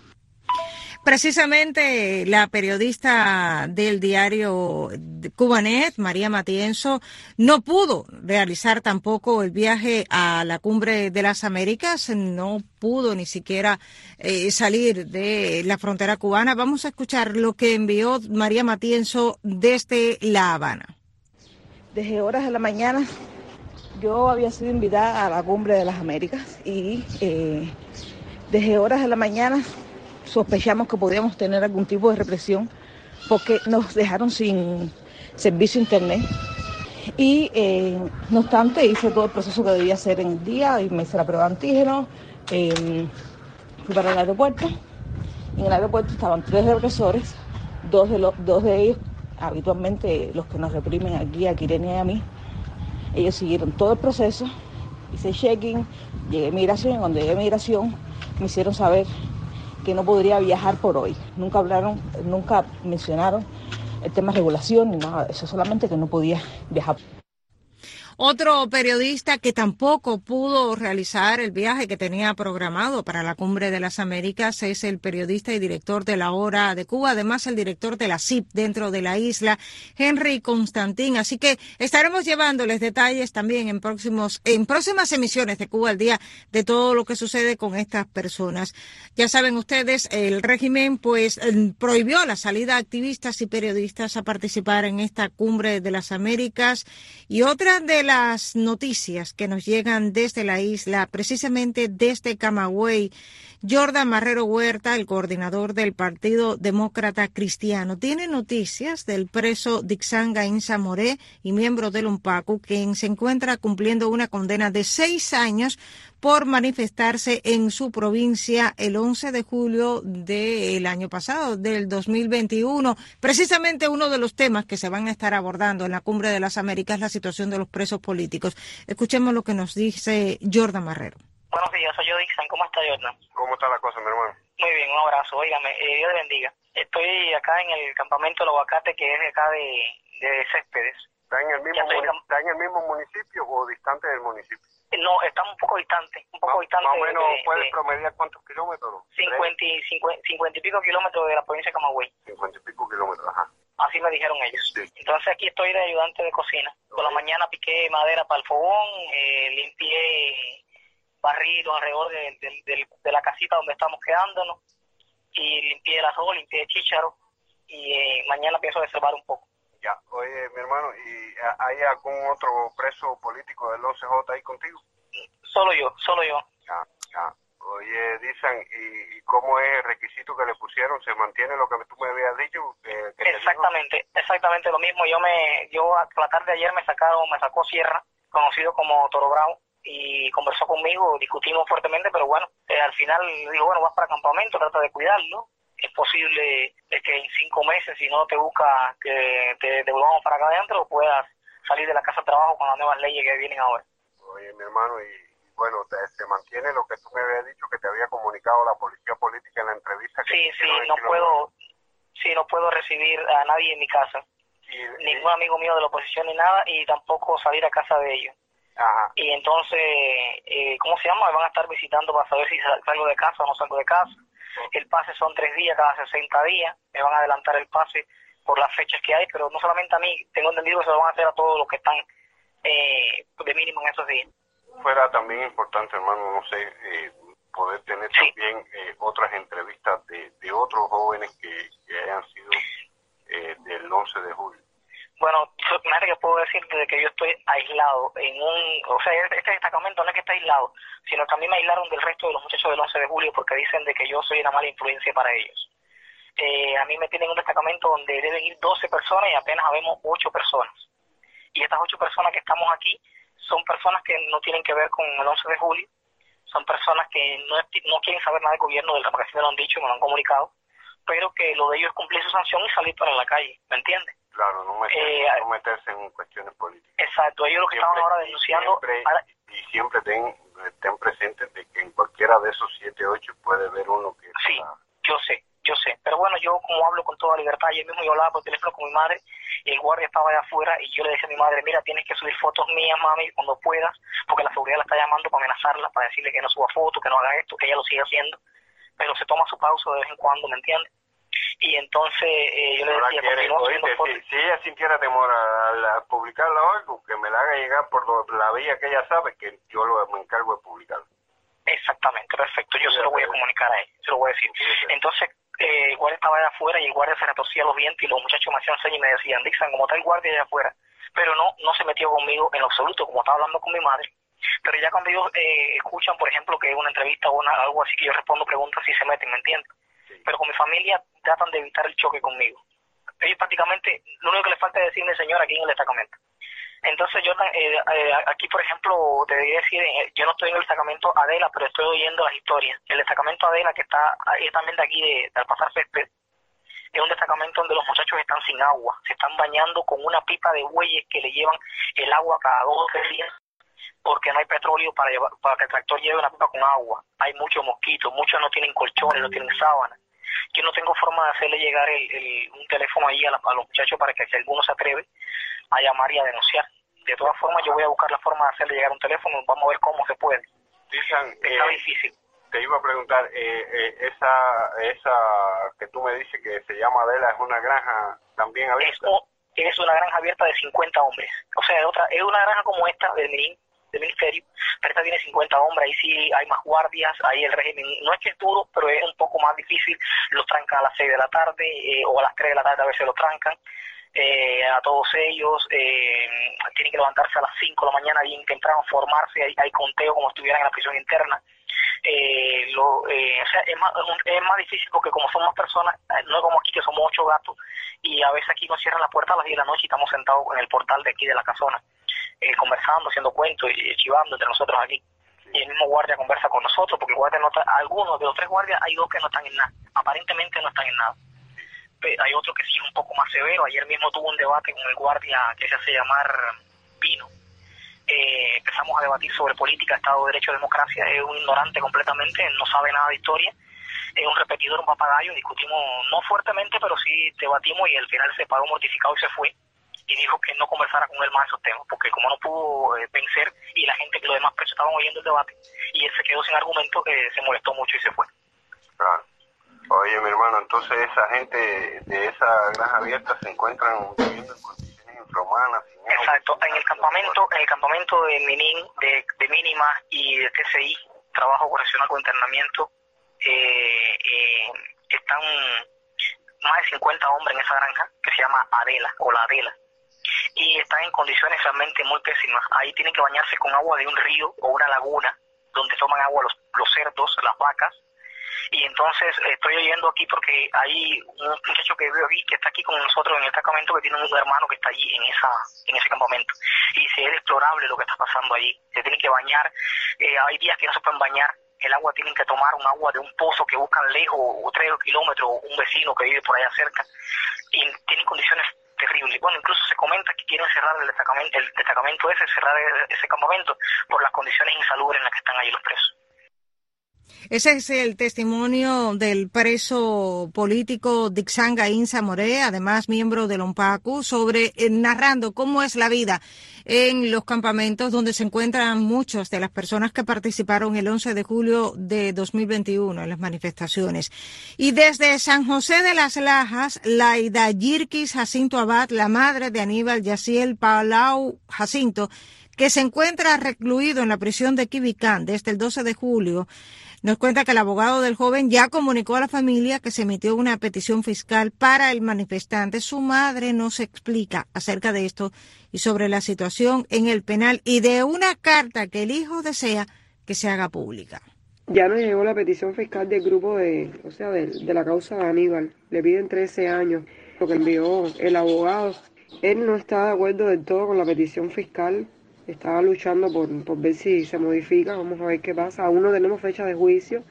Precisamente la periodista del diario Cubanet, María Matienzo, no pudo realizar tampoco el viaje a la Cumbre de las Américas, no pudo ni siquiera salir de la frontera cubana. Vamos a escuchar lo que envió María Matienzo desde La Habana. Desde horas de la mañana yo había sido invitada a la Cumbre de las Américas y desde horas de la mañana sospechamos que podíamos tener algún tipo de represión porque nos dejaron sin servicio internet y no obstante hice todo el proceso que debía hacer en el día y me hice la prueba de antígeno, fui para el aeropuerto. En el aeropuerto estaban 3 represores, dos de ellos habitualmente los que nos reprimen aquí a Kirenia y a mí. Ellos siguieron todo el proceso, hice check-in, llegué a migración y cuando llegué a migración me hicieron saber que no podría viajar por hoy. Nunca mencionaron el tema de regulación ni nada de eso, solamente que no podía viajar. Otro periodista que tampoco pudo realizar el viaje que tenía programado para la Cumbre de las Américas es el periodista y director de La Hora de Cuba, además el director de la CIP dentro de la isla, Henry Constantín. Así que estaremos llevándoles detalles también en próximas emisiones de Cuba al Día de todo lo que sucede con estas personas. Ya saben ustedes, el régimen prohibió la salida de activistas y periodistas a participar en esta Cumbre de las Américas. Y otra de las noticias que nos llegan desde la isla, precisamente desde Camagüey, Jordan Marrero Huerta, el coordinador del Partido Demócrata Cristiano, tiene noticias del preso Dixan Gainza Moré y miembro del UNPACU, quien se encuentra cumpliendo una condena de 6 años por manifestarse en su provincia el 11 de julio del año pasado, del 2021. Precisamente uno de los temas que se van a estar abordando en la Cumbre de las Américas es la situación de los presos políticos. Escuchemos lo que nos dice Jordan Marrero. Buenos días, soy yo Dixan. ¿Cómo está, Jordan? ¿Cómo está la cosa, mi hermano? Muy bien, un abrazo. Óigame, Dios le bendiga. Estoy acá en el campamento del Aguacate, que es de acá de Céspedes. ¿Está en el mismo municipio o distante del municipio? No, estamos un poco distantes. Más o menos, ¿puedes promediar cuántos kilómetros? 50 y pico kilómetros de la provincia de Camagüey. 50 y pico kilómetros, ajá. Así me dijeron ellos. Sí. Entonces aquí estoy de ayudante de cocina. Okay. Por la mañana piqué madera para el fogón, limpié, barrí los alrededor de la casita donde estamos quedándonos, y limpié el arroz, limpié el chícharo, y mañana pienso reservar un poco. Ya, oye, mi hermano, ¿y hay algún otro preso político del 11J ahí contigo? Solo yo. Ya. Oye, dicen, ¿y cómo es el requisito que le pusieron? ¿Se mantiene lo que tú me habías dicho? Exactamente lo mismo. Yo a la tarde de ayer me sacó Sierra, conocido como Toro Bravo, y conversó conmigo, discutimos fuertemente, pero bueno, al final dijo, bueno, vas para campamento, trata de cuidarlo. Es posible que en 5 meses, si no te busca que te devolvamos para acá adentro, puedas salir de la casa de trabajo con las nuevas leyes que vienen ahora. Oye, mi hermano, y bueno, se mantiene lo que tú me habías dicho que te había comunicado la policía política en la entrevista. No puedo recibir a nadie en mi casa, ningún amigo mío de la oposición ni nada, y tampoco salir a casa de ellos. Ajá. Y entonces, ¿cómo se llama? Me van a estar visitando para saber si salgo de casa o no salgo de casa. El pase son 3 días cada 60 días, me van a adelantar el pase por las fechas que hay, pero no solamente a mí, tengo entendido que se lo van a hacer a todos los que están de mínimo en esos días. fuera también importante, hermano, no sé, poder tener también otras entrevistas de otros jóvenes que hayan sido del 11 de julio. Bueno, imagínate que puedo decir desde que yo estoy aislado o sea, este destacamento no es que está aislado, sino que a mí me aislaron del resto de los muchachos del 11 de julio porque dicen de que yo soy una mala influencia para ellos. A mí me tienen un destacamento donde deben ir 12 personas y apenas habemos 8 personas. Y estas 8 personas que estamos aquí son personas que no tienen que ver con el 11 de julio, son personas que no quieren saber nada del gobierno, del que me lo han dicho, me lo han comunicado, pero que lo de ellos es cumplir su sanción y salir para la calle, ¿me entiendes? Claro, no meterse en cuestiones políticas. Exacto, ellos lo que estaban ahora denunciando... Siempre estén presentes de que en cualquiera de esos 7, 8 puede haber uno que... Sí, yo sé, pero bueno, yo como hablo con toda libertad, ayer mismo yo hablaba por teléfono con mi madre y el guardia estaba allá afuera y yo le decía a mi madre, mira, tienes que subir fotos mías, mami, cuando puedas, porque la seguridad la está llamando para amenazarla, para decirle que no suba fotos, que no haga esto, que ella lo sigue haciendo, pero se toma su pausa de vez en cuando, ¿me entiendes? Y entonces yo le decía, si ella sintiera temor a publicarla hoy, que me la haga llegar por la vía que ella sabe, que yo me encargo de publicarla. Exactamente, perfecto, yo se lo voy a comunicar a ella, se lo voy a decir. Entonces, el guardia estaba allá afuera y el guardia se retorcía los dientes y los muchachos me hacían señas y me decían, Dixon, como está el guardia allá afuera, pero no se metió conmigo en lo absoluto, como estaba hablando con mi madre. Pero ya cuando ellos escuchan, por ejemplo, que es una entrevista o algo así, que yo respondo preguntas, sí se meten, ¿me entiendes? Pero con mi familia tratan de evitar el choque conmigo. Ellos prácticamente, lo único que les falta es decirme señor aquí en el destacamento. Entonces yo aquí, por ejemplo, te debería decir, yo no estoy en el destacamento Adela, pero estoy oyendo las historias. El destacamento Adela, que está también de aquí, de Alpazar Césped, es un destacamento donde los muchachos están sin agua, se están bañando con una pipa de bueyes que le llevan el agua cada 2 o 3 días, porque no hay petróleo para que el tractor lleve una pipa con agua. Hay muchos mosquitos, muchos no tienen colchones, no tienen sábanas. Yo no tengo forma de hacerle llegar un teléfono ahí a los muchachos para que si alguno se atreve a llamar y a denunciar. De todas formas, yo voy a buscar la forma de hacerle llegar un teléfono, vamos a ver cómo se puede. Está difícil. Te iba a preguntar, esa que tú me dices que se llama Adela, ¿es una granja también abierta? Es una granja abierta de 50 hombres. O sea, es una granja como esta del ministerio, pero esta tiene 50 hombres, ahí sí hay más guardias, ahí el régimen no es que es duro, pero es un poco más difícil, los trancan a las 6 de la tarde o a las 3 de la tarde a veces los trancan, a todos ellos, tienen que levantarse a las 5 de la mañana bien temprano, formarse, hay conteo como si estuvieran en la prisión interna. O sea, es más difícil porque como son más personas, no es como aquí que somos 8 gatos y a veces aquí nos cierran la puerta a las 10 de la noche y estamos sentados en el portal de aquí de la casona, conversando, haciendo cuentos y chivando entre nosotros aquí. Y el mismo guardia conversa con nosotros porque el guardia algunos de los 3 guardias hay 2 que no están en nada, aparentemente no están en nada. Hay otro que sí es un poco más severo. Ayer mismo tuve un debate con el guardia que se hace llamar Pino. Empezamos a debatir sobre política, Estado de Derecho, democracia. Es un ignorante completamente, no sabe nada de historia, es un repetidor, un papagayo. Discutimos no fuertemente, pero sí debatimos y al final se paró mortificado y se fue y dijo que no conversara con él más esos temas, porque como no pudo vencer y la gente que los demás presos estaban oyendo el debate y él se quedó sin argumento, se molestó mucho y se fue. Claro. Oye, mi hermano, entonces esa gente de esa granja abierta se encuentran viviendo en condiciones infrahumanas. Exacto, en el campamento de Minin, de Mínima y de TCI, Trabajo Correccional con Internamiento, están más de 50 hombres en esa granja que se llama Adela o la Adela y están en condiciones realmente muy pésimas. Ahí tienen que bañarse con agua de un río o una laguna donde toman agua los cerdos, las vacas. Y entonces estoy oyendo aquí porque hay un muchacho que veo aquí, que está aquí con nosotros en el campamento, que tiene un hermano que está allí en ese campamento. Y dice, es deplorable lo que está pasando allí. Se tienen que bañar, hay días que no se pueden bañar, el agua tienen que tomar un agua de un pozo que buscan lejos, o 3 kilómetros, un vecino que vive por allá cerca, y tienen condiciones terribles. Bueno, incluso se comenta que quieren cerrar el destacamento cerrar ese campamento por las condiciones insalubres en las que están allí los presos. Ese es el testimonio del preso político Dixon Gainza Moré, además miembro del ONPACU, narrando cómo es la vida en los campamentos donde se encuentran muchas de las personas que participaron el 11 de julio de 2021 en las manifestaciones. Y desde San José de las Lajas, Laida Yirquis Jacinto Abad, la madre de Aníbal Yaciel Palau Jacinto, que se encuentra recluido en la prisión de Quibicán desde el 12 de julio. Nos cuenta que el abogado del joven ya comunicó a la familia que se emitió una petición fiscal para el manifestante. Su madre nos explica acerca de esto y sobre la situación en el penal y de una carta que el hijo desea que se haga pública. Ya nos llegó la petición fiscal del grupo de la causa de Aníbal. Le piden 13 años, lo que envió el abogado. Él no está de acuerdo del todo con la petición fiscal. Estaba luchando por ver si se modifica. Vamos a ver qué pasa. Aún no tenemos fecha de juicio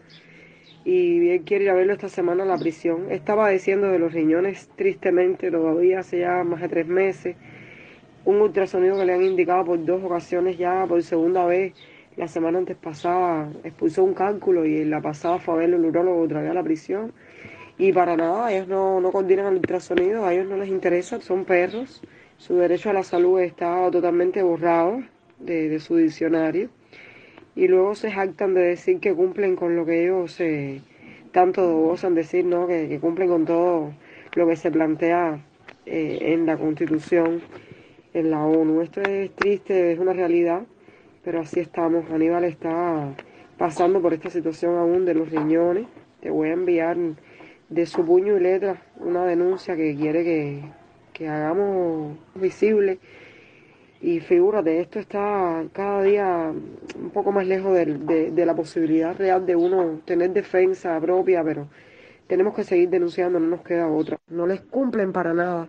y él quiere ir a verlo esta semana a la prisión. Está padeciendo de los riñones tristemente todavía hace ya más de 3 meses. Un ultrasonido que le han indicado por 2 ocasiones ya, por segunda vez. La semana antes pasada expulsó un cálculo y la pasada fue a verlo el urólogo otra vez a la prisión. Y para nada, ellos no coordinan el ultrasonido, a ellos no les interesa, son perros. Su derecho a la salud está totalmente borrado de su diccionario. Y luego se jactan de decir que cumplen con lo que ellos tanto gozan decir, ¿no? Que cumplen con todo lo que se plantea en la Constitución, en la ONU. Esto es triste, es una realidad, pero así estamos. Aníbal está pasando por esta situación aún de los riñones. Te voy a enviar de su puño y letra una denuncia que quiere que hagamos visible. Y figúrate, esto está cada día un poco más lejos de la posibilidad real de uno tener defensa propia, pero tenemos que seguir denunciando, no nos queda otra. No les cumplen para nada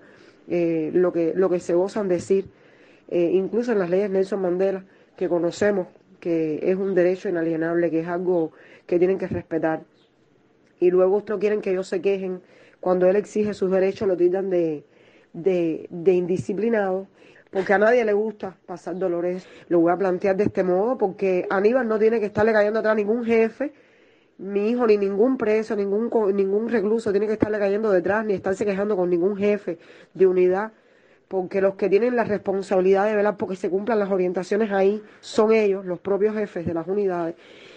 lo que se gozan decir, incluso en las leyes Nelson Mandela, que conocemos que es un derecho inalienable, que es algo que tienen que respetar. Y luego otros quieren que ellos se quejen. Cuando él exige sus derechos lo tildan de indisciplinado, porque a nadie le gusta pasar dolores. Lo voy a plantear de este modo, porque Aníbal no tiene que estarle cayendo atrás a ningún jefe, mi hijo, ni ningún preso, ningún recluso tiene que estarle cayendo detrás, ni estarse quejando con ningún jefe de unidad, porque los que tienen la responsabilidad de velar porque se cumplan las orientaciones ahí son ellos, los propios jefes de las unidades.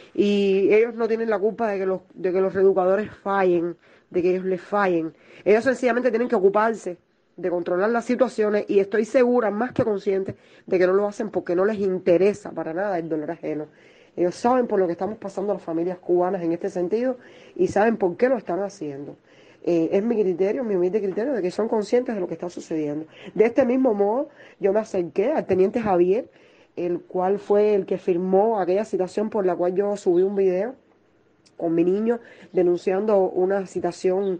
Y ellos no tienen la culpa de que los reeducadores fallen, de que ellos les fallen. Ellos sencillamente tienen que ocuparse de controlar las situaciones, y estoy segura, más que consciente, de que no lo hacen porque no les interesa para nada el dolor ajeno. Ellos saben por lo que estamos pasando las familias cubanas en este sentido y saben por qué lo están haciendo. Es mi criterio, mi humilde criterio, de que son conscientes de lo que está sucediendo. De este mismo modo, yo me acerqué al teniente Javier, el cual fue el que firmó aquella citación por la cual yo subí un video con mi niño denunciando una citación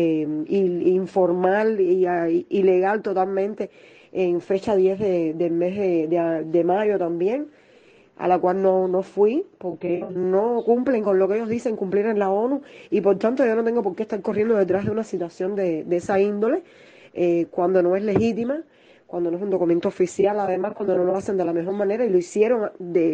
informal y ilegal totalmente en fecha 10 del mes de mayo también, a la cual no fui porque no cumplen con lo que ellos dicen cumplir en la ONU, y por tanto yo no tengo por qué estar corriendo detrás de una citación de esa índole cuando no es legítima, cuando no es un documento oficial, además cuando no lo hacen de la mejor manera, y lo hicieron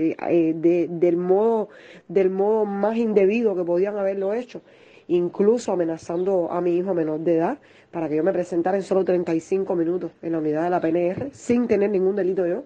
del modo más indebido que podían haberlo hecho, incluso amenazando a mi hijo menor de edad para que yo me presentara en solo 35 minutos en la unidad de la PNR sin tener ningún delito yo.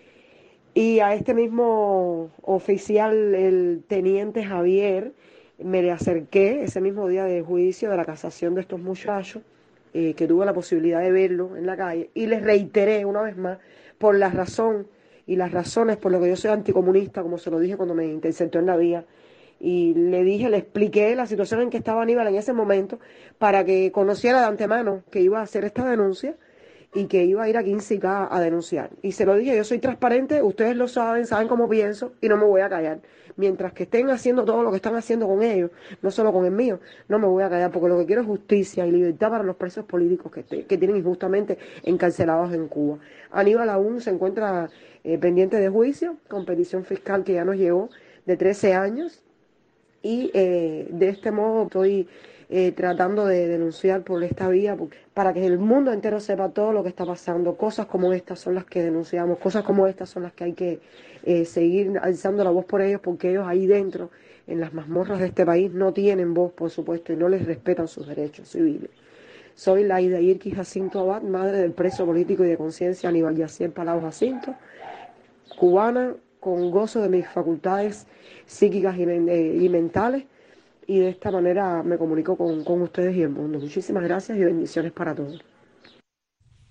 Y a este mismo oficial, el teniente Javier, me le acerqué ese mismo día de juicio de la casación de estos muchachos, que tuve la posibilidad de verlo en la calle, y les reiteré una vez más por la razón y las razones por lo que yo soy anticomunista, como se lo dije cuando me interceptó en la vía, y le expliqué la situación en que estaba Aníbal en ese momento para que conociera de antemano que iba a hacer esta denuncia y que iba a ir a 15K a denunciar. Y se lo dije, yo soy transparente, ustedes lo saben cómo pienso y no me voy a callar. Mientras que estén haciendo todo lo que están haciendo con ellos, no solo con el mío, no me voy a callar, porque lo que quiero es justicia y libertad para los presos políticos que tienen injustamente encarcelados en Cuba. Aníbal aún se encuentra pendiente de juicio, con petición fiscal que ya nos llegó de 13 años, y de este modo estoy tratando de denunciar por esta vía para que el mundo entero sepa todo lo que está pasando. Cosas como estas son las que denunciamos, cosas como estas son las que hay que seguir alzando la voz por ellos, porque ellos ahí dentro, en las mazmorras de este país, no tienen voz, por supuesto, y no les respetan sus derechos civiles. Soy Laida Irki Jacinto Abad, madre del preso político y de conciencia Aníbal Yacier Palau Jacinto, cubana, con gozo de mis facultades psíquicas y mentales, y de esta manera me comunico con ustedes y el mundo. Muchísimas gracias y bendiciones para todos.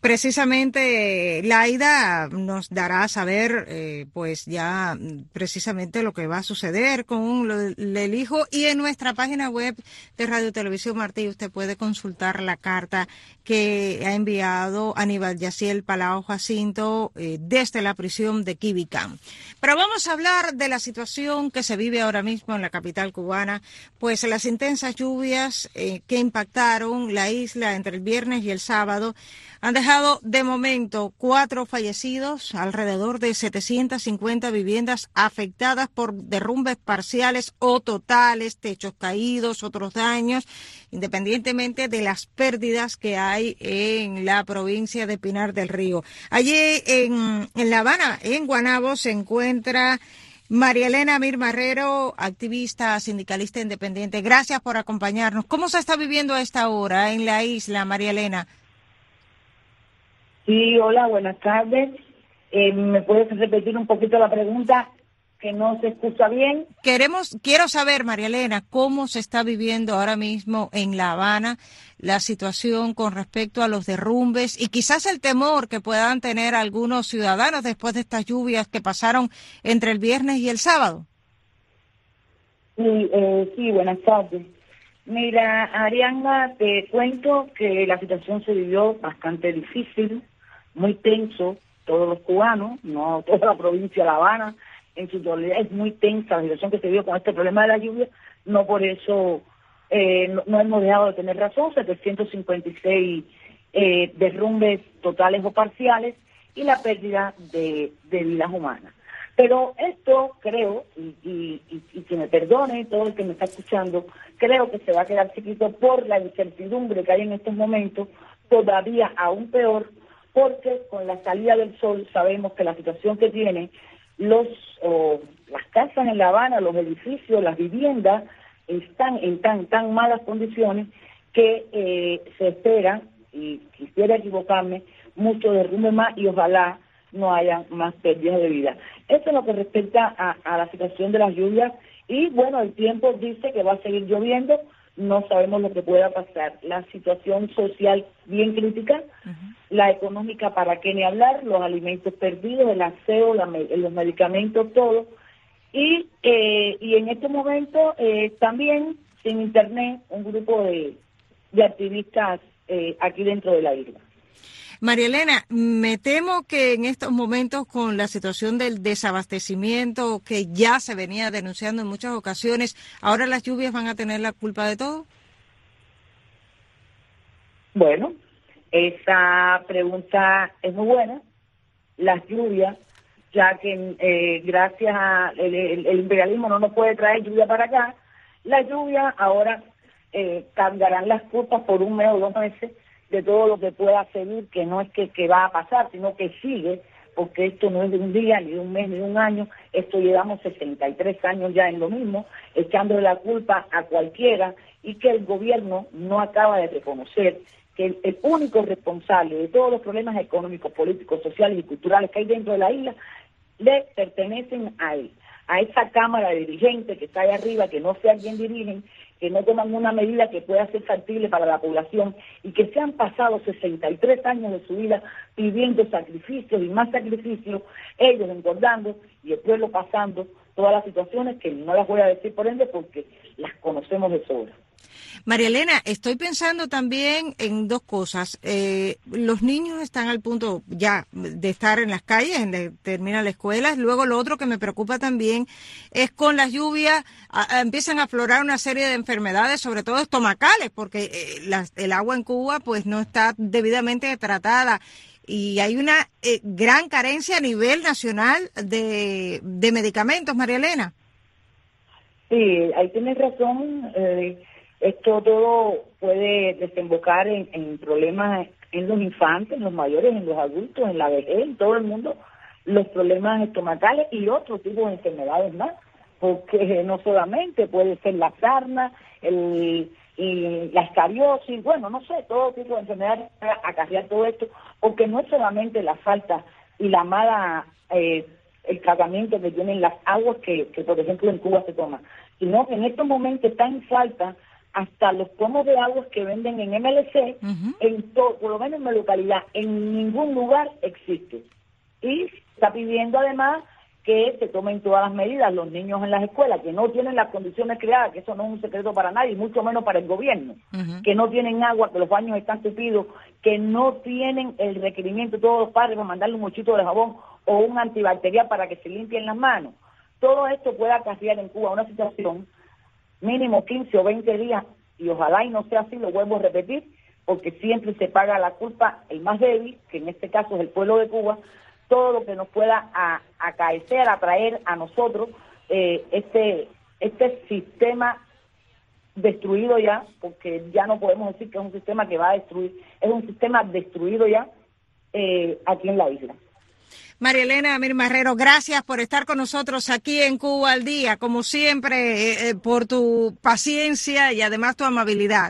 Precisamente Laida nos dará a saber pues ya precisamente lo que va a suceder con el hijo, y en nuestra página web de Radio Televisión Martí usted puede consultar la carta que ha enviado Aníbal Yaciel Palao Jacinto desde la prisión de Quibicán. Pero vamos a hablar de la situación que se vive ahora mismo en la capital cubana, pues las intensas lluvias que impactaron la isla entre el viernes y el sábado han dejado de momento 4 fallecidos, alrededor de 750 viviendas afectadas por derrumbes parciales o totales, techos caídos, otros daños, independientemente de las pérdidas que hay en la provincia de Pinar del Río. Allí en La Habana, en Guaynabo, se encuentra María Elena Mir Marrero, activista, sindicalista independiente. Gracias por acompañarnos. ¿Cómo se está viviendo a esta hora en la isla, María Elena? Sí, hola, buenas tardes. ¿Me puedes repetir un poquito la pregunta, que no se escucha bien? Quiero saber, María Elena, cómo se está viviendo ahora mismo en La Habana la situación con respecto a los derrumbes y quizás el temor que puedan tener algunos ciudadanos después de estas lluvias que pasaron entre el viernes y el sábado. Sí, buenas tardes. Mira, Ariana, te cuento que la situación se vivió bastante difícil, muy tenso, todos los cubanos, no toda la provincia de La Habana, en su totalidad es muy tensa la situación que se vivió con este problema de la lluvia, no por eso no hemos dejado de tener razón, 756 derrumbes totales o parciales y la pérdida de vidas humanas. Pero esto creo, y que me perdone todo el que me está escuchando, creo que se va a quedar chiquito por la incertidumbre que hay en estos momentos, todavía aún peor, porque con la salida del sol sabemos que la situación que tienen las casas en La Habana, los edificios, las viviendas, están en tan malas condiciones que se espera, y quisiera equivocarme, mucho derrumbe más y ojalá no haya más pérdidas de vida. Eso es lo que respecta a la situación de las lluvias y bueno, el tiempo dice que va a seguir lloviendo, no sabemos lo que pueda pasar. La situación social bien crítica, la económica para qué ni hablar, los alimentos perdidos, el aseo, los medicamentos, todo. Y en este momento también sin internet un grupo de activistas aquí dentro de la isla. María Elena, me temo que en estos momentos con la situación del desabastecimiento que ya se venía denunciando en muchas ocasiones, ¿ahora las lluvias van a tener la culpa de todo? Bueno, esa pregunta es muy buena. Las lluvias, ya que gracias al imperialismo no nos puede traer lluvia para acá, las lluvias ahora cargarán las culpas por 1 mes o 2 meses de todo lo que pueda seguir, que no es que va a pasar, sino que sigue, porque esto no es de un día, ni de un mes, ni de un año, esto llevamos 63 años ya en lo mismo, echándole la culpa a cualquiera, y que el gobierno no acaba de reconocer que el único responsable de todos los problemas económicos, políticos, sociales y culturales que hay dentro de la isla, le pertenecen a él, a esa cámara de dirigentes que está ahí arriba, que no sé a quién dirigen, que no toman una medida que pueda ser factible para la población y que se han pasado 63 años de su vida pidiendo sacrificios y más sacrificios, ellos engordando y el pueblo pasando todas las situaciones que no las voy a decir por ende porque las conocemos de sobra. María Elena, estoy pensando también en 2 cosas. Los niños están al punto ya de estar en las calles, termina la escuela. Luego lo otro que me preocupa también es con las lluvias empiezan a aflorar una serie de enfermedades, sobre todo estomacales, porque el agua en Cuba pues no está debidamente tratada. Y hay una gran carencia a nivel nacional de medicamentos, María Elena. Sí, ahí tienes razón. Esto todo puede desembocar en problemas en los infantes, en los mayores, en los adultos, en la vejez, en todo el mundo, los problemas estomacales y otros tipos de enfermedades más, porque no solamente puede ser la sarna, la escariosis, bueno, no sé, todo tipo de enfermedades acarrear todo esto, porque no es solamente la falta y la mala el tratamiento que tienen las aguas que por ejemplo en Cuba se toma, sino que en estos momentos está en falta hasta los pomos de agua que venden en MLC, por lo menos en mi localidad, en ningún lugar existe. Y está pidiendo además que se tomen todas las medidas. Los niños en las escuelas que no tienen las condiciones creadas, que eso no es un secreto para nadie, mucho menos para el gobierno, que no tienen agua, que los baños están tupidos, que no tienen el requerimiento de todos los padres para mandarle un mochito de jabón o un antibacterial para que se limpien las manos. Todo esto puede acarrear en Cuba una situación mínimo 15 o 20 días, y ojalá y no sea así, lo vuelvo a repetir, porque siempre se paga la culpa el más débil, que en este caso es el pueblo de Cuba, todo lo que nos pueda acaecer, atraer a nosotros este sistema destruido ya, porque ya no podemos decir que es un sistema que va a destruir, es un sistema destruido ya aquí en la isla. María Elena Amir Marrero, gracias por estar con nosotros aquí en Cuba al Día, como siempre, por tu paciencia y además tu amabilidad.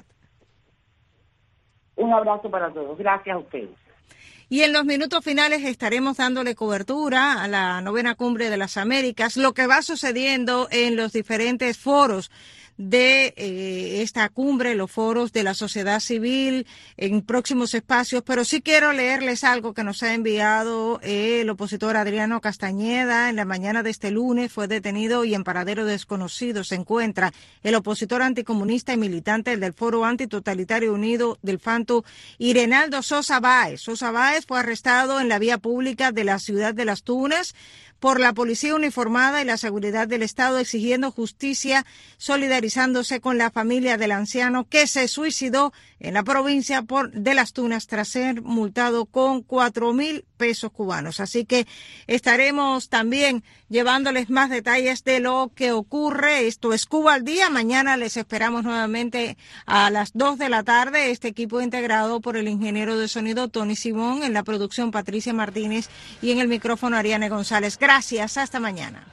Un abrazo para todos. Gracias a ustedes. Y en los minutos finales estaremos dándole cobertura a la 9ª Cumbre de las Américas, lo que va sucediendo en los diferentes foros de esta cumbre, los foros de la sociedad civil en próximos espacios, pero sí quiero leerles algo que nos ha enviado el opositor Adriano Castañeda. En la mañana de este lunes fue detenido y en paradero desconocido se encuentra el opositor anticomunista y militante del Foro Antitotalitario Unido del Fantu, Irenaldo Sosa Báez. Sosa Báez fue arrestado en la vía pública de la ciudad de Las Tunas por la policía uniformada y la seguridad del Estado, exigiendo justicia, solidarizándose con la familia del anciano que se suicidó en la provincia de Las Tunas tras ser multado con 4,000 pesos cubanos. Así que estaremos también llevándoles más detalles de lo que ocurre. Esto es Cuba al Día. Mañana les esperamos nuevamente a las 2 de la tarde. Este equipo integrado por el ingeniero de sonido Tony Simón, en la producción Patricia Martínez y en el micrófono Ariane González. Gracias. Hasta mañana.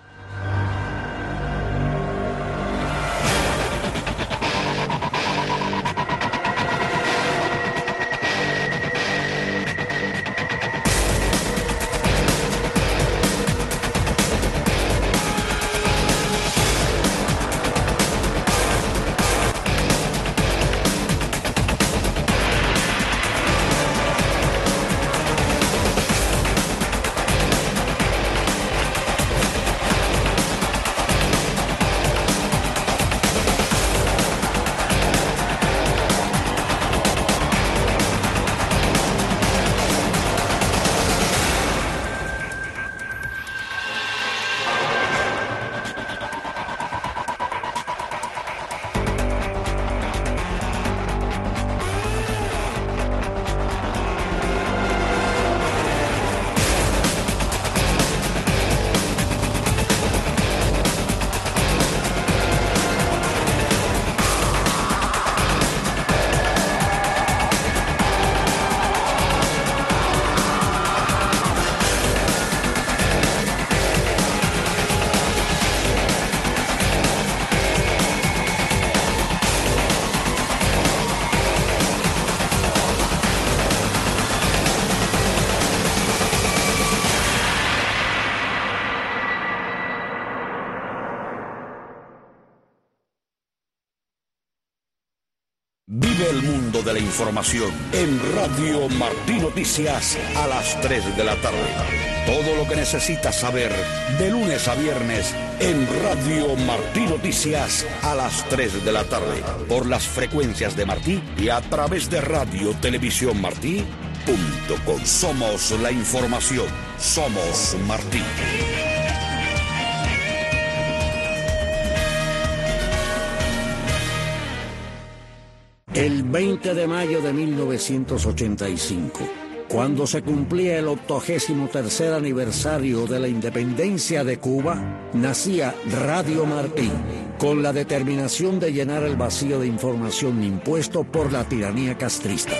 Vive el mundo de la información en Radio Martí Noticias a las 3 de la tarde. Todo lo que necesitas saber de lunes a viernes en Radio Martí Noticias a las 3 de la tarde. Por las frecuencias de Martí y a través de Radio Televisión Martí.com. Somos la información. Somos Martí. El 20 de mayo de 1985, cuando se cumplía el 83º aniversario de la independencia de Cuba, nacía Radio Martí, con la determinación de llenar el vacío de información impuesto por la tiranía castrista.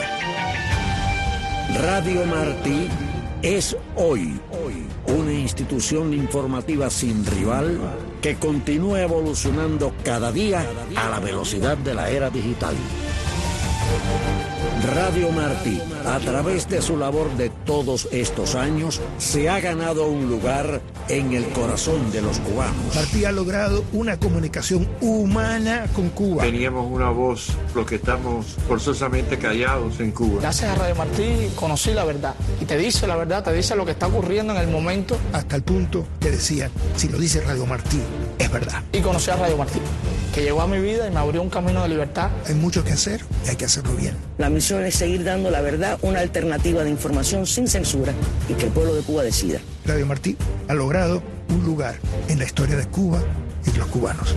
Radio Martí es hoy una institución informativa sin rival que continúa evolucionando cada día a la velocidad de la era digital. Radio Martí, a través de su labor de todos estos años, se ha ganado un lugar en el corazón de los cubanos. Martí ha logrado una comunicación humana con Cuba. Teníamos una voz, los que estamos forzosamente callados en Cuba. Gracias a Radio Martí conocí la verdad. Y te dice la verdad, te dice lo que está ocurriendo en el momento. Hasta el punto que decían, si lo dice Radio Martí, es verdad. Y conocí a Radio Martí, que llegó a mi vida y me abrió un camino de libertad. Hay mucho que hacer y hay que hacerlo bien. La misión es seguir dando la verdad, una alternativa de información sin censura y que el pueblo de Cuba decida. Radio Martí ha logrado un lugar en la historia de Cuba y de los cubanos.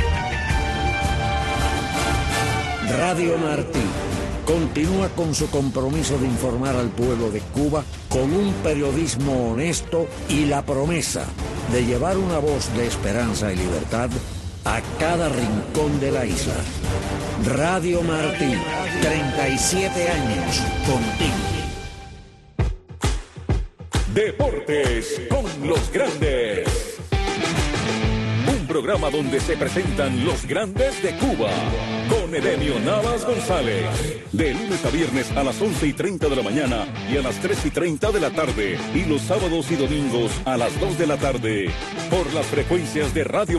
Radio Martí continúa con su compromiso de informar al pueblo de Cuba con un periodismo honesto y la promesa de llevar una voz de esperanza y libertad a cada rincón de la isla. Radio Martí, 37 años contigo. Deportes con los grandes. Un programa donde se presentan los grandes de Cuba. Con Edenio Navas González. De lunes a viernes a las 11:30 de la mañana y a las 3:30 de la tarde. Y los sábados y domingos a las 2 de la tarde. Por las frecuencias de Radio